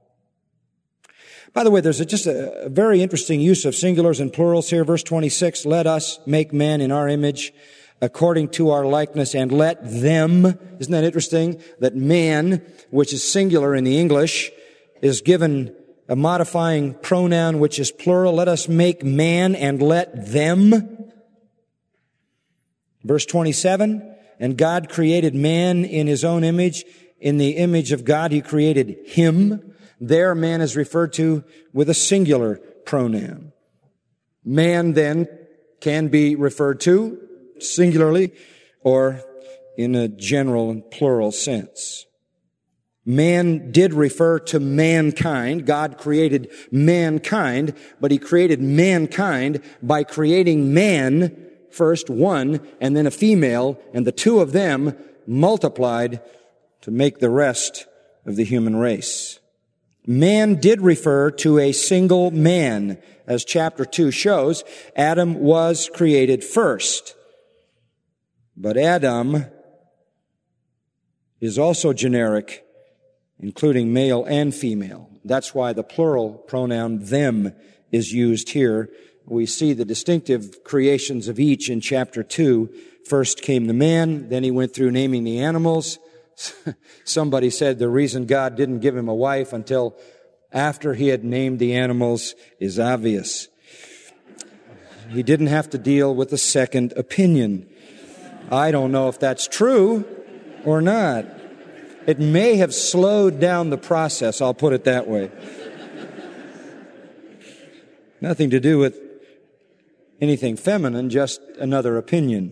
By the way, there's a, just a, a very interesting use of singulars and plurals here. Verse twenty-six, let us make man in our image according to our likeness, and let them. Isn't that interesting? That man, which is singular in the English, is given a modifying pronoun which is plural. Let us make man and let them. Verse twenty-seven, and God created man in His own image. In the image of God, He created him. There, man is referred to with a singular pronoun. Man, then, can be referred to singularly or in a general and plural sense. Man did refer to mankind. God created mankind, but He created mankind by creating man, first one, and then a female, and the two of them multiplied to make the rest of the human race. Man did refer to a single man, as chapter two shows. Adam was created first. But Adam is also generic, including male and female. That's why the plural pronoun them is used here. We see the distinctive creations of each in chapter two. First came the man, then he went through naming the animals. Somebody said the reason God didn't give him a wife until after he had named the animals is obvious. He didn't have to deal with a second opinion. I don't know if that's true or not. It may have slowed down the process, I'll put it that way. Nothing to do with anything feminine, just another opinion.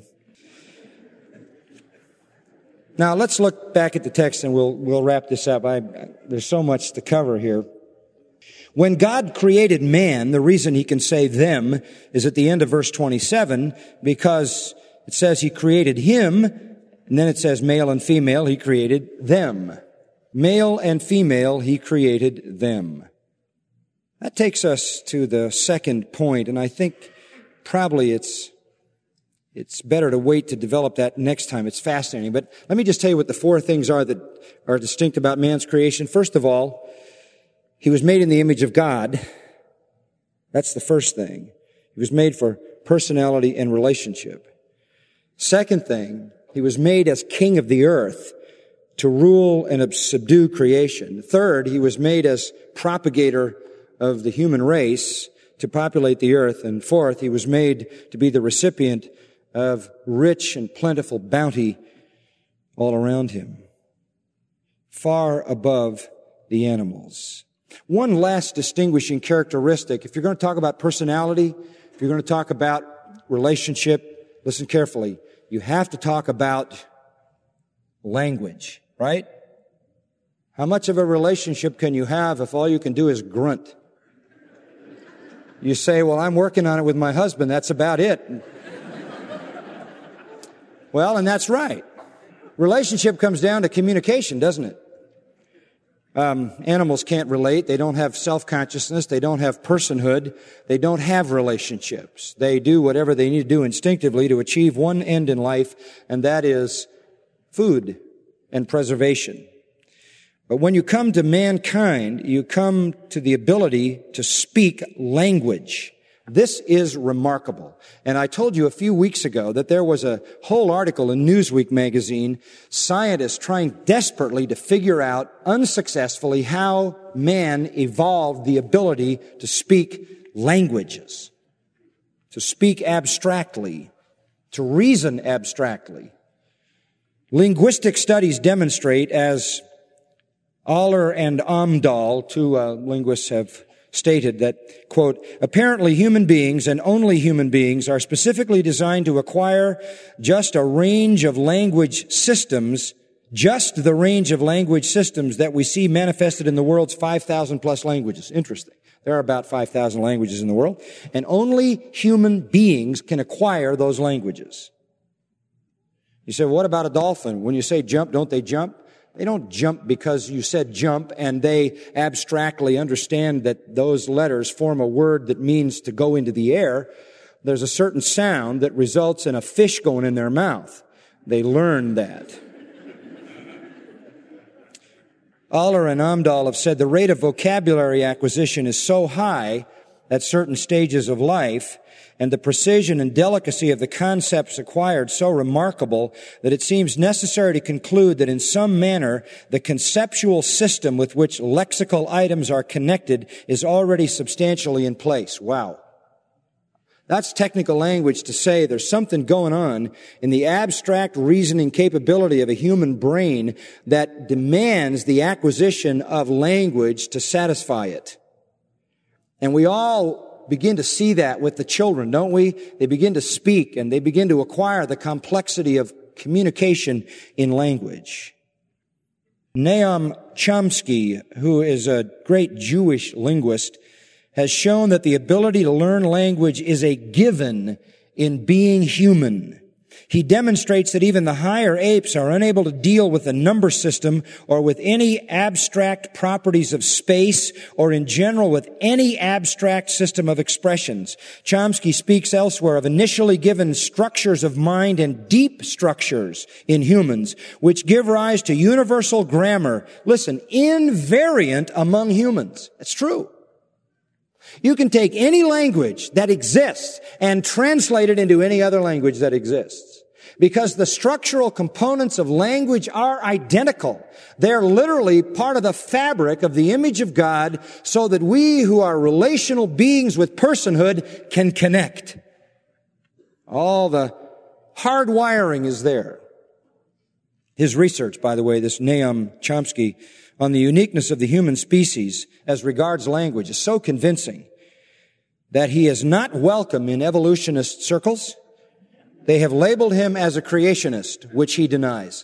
Now, let's look back at the text and we'll we'll wrap this up. I, there's so much to cover here. When God created man, the reason he can say them is at the end of verse twenty-seven, because it says he created him, and then it says male and female, he created them. Male and female, he created them. That takes us to the second point, and I think probably it's It's better to wait to develop that next time. It's fascinating. But let me just tell you what the four things are that are distinct about man's creation. First of all, he was made in the image of God. That's the first thing. He was made for personality and relationship. Second thing, he was made as king of the earth to rule and subdue creation. Third, he was made as propagator of the human race to populate the earth. And fourth, he was made to be the recipient of rich and plentiful bounty all around him, far above the animals. One last distinguishing characteristic, if you're going to talk about personality, if you're going to talk about relationship, listen carefully, you have to talk about language, right? How much of a relationship can you have if all you can do is grunt? You say, well, I'm working on it with my husband, that's about it. Well, and that's right. Relationship comes down to communication, doesn't it? Um, animals can't relate. They don't have self-consciousness. They don't have personhood. They don't have relationships. They do whatever they need to do instinctively to achieve one end in life, and that is food and preservation. But when you come to mankind, you come to the ability to speak language. This is remarkable. And I told you a few weeks ago that there was a whole article in Newsweek magazine, scientists trying desperately to figure out unsuccessfully how man evolved the ability to speak languages, to speak abstractly, to reason abstractly. Linguistic studies demonstrate, as Aller and Amdahl, two uh, linguists, have stated that, quote, apparently human beings and only human beings are specifically designed to acquire just a range of language systems, just the range of language systems that we see manifested in the world's five thousand plus languages. Interesting. There are about five thousand languages in the world, and only human beings can acquire those languages. You say, well, what about a dolphin? When you say jump, don't they jump? They don't jump because you said jump and they abstractly understand that those letters form a word that means to go into the air. There's a certain sound that results in a fish going in their mouth. They learn that. Aller and Amdahl have said the rate of vocabulary acquisition is so high at certain stages of life, and the precision and delicacy of the concepts acquired so remarkable that it seems necessary to conclude that in some manner the conceptual system with which lexical items are connected is already substantially in place. Wow. That's technical language to say there's something going on in the abstract reasoning capability of a human brain that demands the acquisition of language to satisfy it. And we all begin to see that with the children, don't we? They begin to speak and they begin to acquire the complexity of communication in language. Noam Chomsky, who is a great Jewish linguist, has shown that the ability to learn language is a given in being human. He demonstrates that even the higher apes are unable to deal with the number system or with any abstract properties of space or in general with any abstract system of expressions. Chomsky speaks elsewhere of initially given structures of mind and deep structures in humans, which give rise to universal grammar. Listen, invariant among humans. That's true. You can take any language that exists and translate it into any other language that exists. Because the structural components of language are identical. They're literally part of the fabric of the image of God so that we who are relational beings with personhood can connect. All the hard wiring is there. His research, by the way, this Noam Chomsky, on the uniqueness of the human species as regards language is so convincing that he is not welcome in evolutionist circles. They have labeled him as a creationist, which he denies.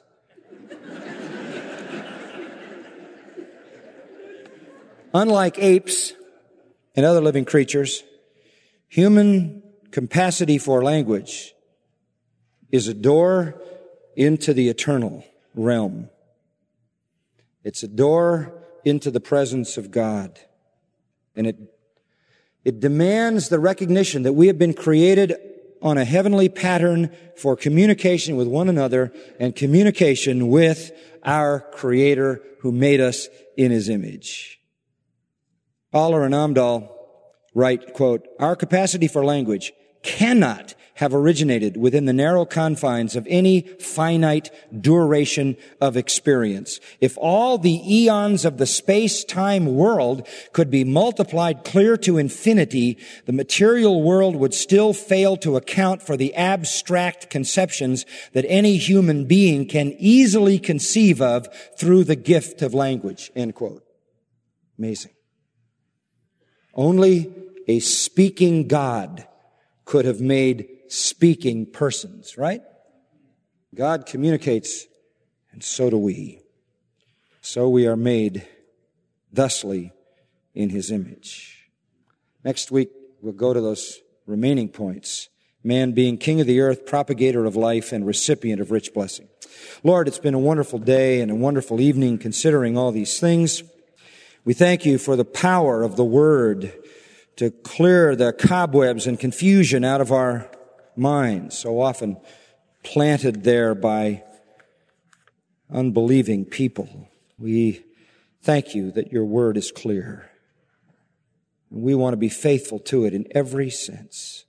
Unlike apes and other living creatures, human capacity for language is a door into the eternal realm. It's a door into the presence of God. And it, it demands the recognition that we have been created on a heavenly pattern for communication with one another and communication with our Creator who made us in His image. Aller and Amdahl write, quote, "Our capacity for language cannot have originated within the narrow confines of any finite duration of experience. If all the eons of the space-time world could be multiplied clear to infinity, the material world would still fail to account for the abstract conceptions that any human being can easily conceive of through the gift of language." End quote. Amazing. Only a speaking God could have made speaking persons, right? God communicates, and so do we. So we are made thusly in His image. Next week, we'll go to those remaining points. Man being king of the earth, propagator of life, and recipient of rich blessing. Lord, it's been a wonderful day and a wonderful evening considering all these things. We thank You for the power of the Word to clear the cobwebs and confusion out of our minds, so often planted there by unbelieving people. We thank You that Your Word is clear. And we want to be faithful to it in every sense.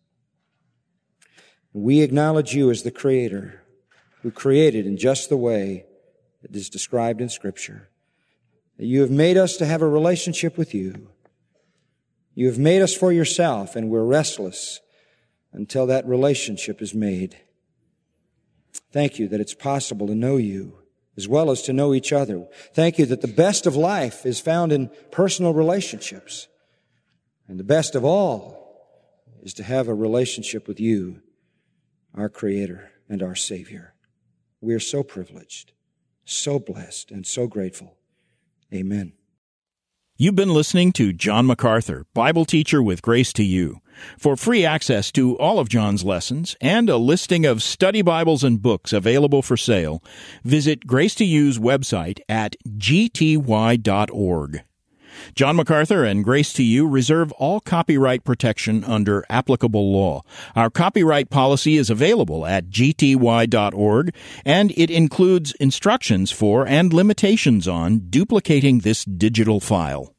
We acknowledge You as the Creator who created in just the way that is described in Scripture. That You have made us to have a relationship with You. You have made us for Yourself, and we're restless until that relationship is made. Thank You that it's possible to know You as well as to know each other. Thank You that the best of life is found in personal relationships. And the best of all is to have a relationship with You, our Creator and our Savior. We are so privileged, so blessed, and so grateful. Amen.
You've been listening to John MacArthur, Bible teacher with Grace to You. For free access to all of John's lessons and a listing of study Bibles and books available for sale, visit Grace to You's website at g t y dot org. John MacArthur and Grace to You reserve all copyright protection under applicable law. Our copyright policy is available at g t y dot org, and it includes instructions for and limitations on duplicating this digital file.